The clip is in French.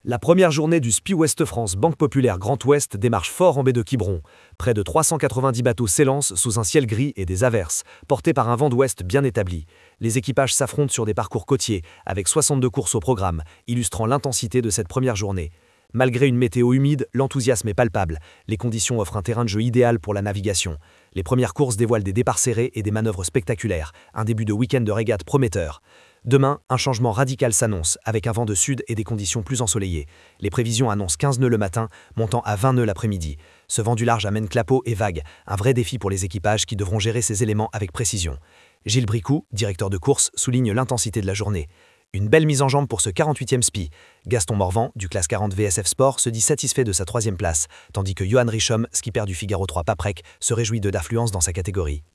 La première journée du SPI Ouest France Banque Populaire Grand Ouest démarche fort en baie de Quiberon. Près de 390 bateaux s'élancent sous un ciel gris et des averses, portés par un vent d'ouest bien établi. Les équipages s'affrontent sur des parcours côtiers, avec 62 courses au programme, illustrant l'intensité de cette première journée. Malgré une météo humide, l'enthousiasme est palpable. Les conditions offrent un terrain de jeu idéal pour la navigation. Les premières courses dévoilent des départs serrés et des manœuvres spectaculaires, un début de week-end de régate prometteur. Demain, un changement radical s'annonce, avec un vent de sud et des conditions plus ensoleillées. Les prévisions annoncent 15 nœuds le matin, montant à 20 nœuds l'après-midi. Ce vent du large amène clapot et vagues, un vrai défi pour les équipages qui devront gérer ces éléments avec précision. Gilles Bricou, directeur de course, souligne l'intensité de la journée. Une belle mise en jambe pour ce 48e SPI. Gaston Morvan, du classe 40 VSF Sport, se dit satisfait de sa 3e place, tandis que Johan Richomme, skipper du Figaro 3 Paprec, se réjouit de d'affluence dans sa catégorie.